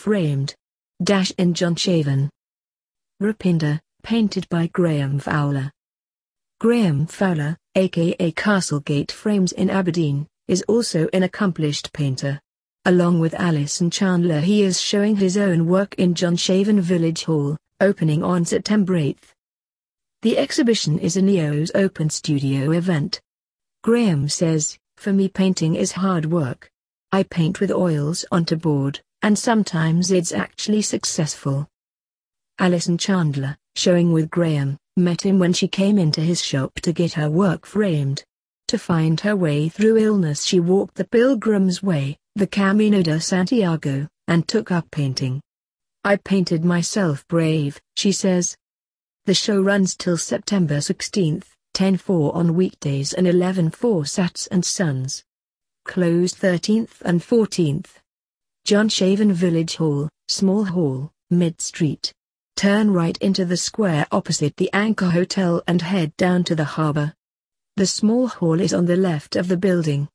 framed. In Johnshaven. Rupinder, painted by Graham Fowler. Graham Fowler, aka Castlegate Frames in Aberdeen, is also an accomplished painter. Along with Alison Chandler, he is showing his own work in Johnshaven Village Hall, opening on September 8. The exhibition is a NEO's open studio event. Graham says, "For me, painting is hard work. I paint with oils onto board, and sometimes it's actually successful." Alison Chandler, showing with Graham, met him when she came into his shop to get her work framed. To find her way through illness, she walked the Pilgrim's Way, the Camino de Santiago, and took up painting. "I painted myself brave," she says. The show runs till September 16, 10:04 on weekdays and 11:04 Sats and Suns. Closed 13th and 14th. Johnshaven Village Hall, Small Hall, Mid Street. Turn right into the square opposite the Anchor Hotel and head down to the harbour. The Small Hall is on the left of the building.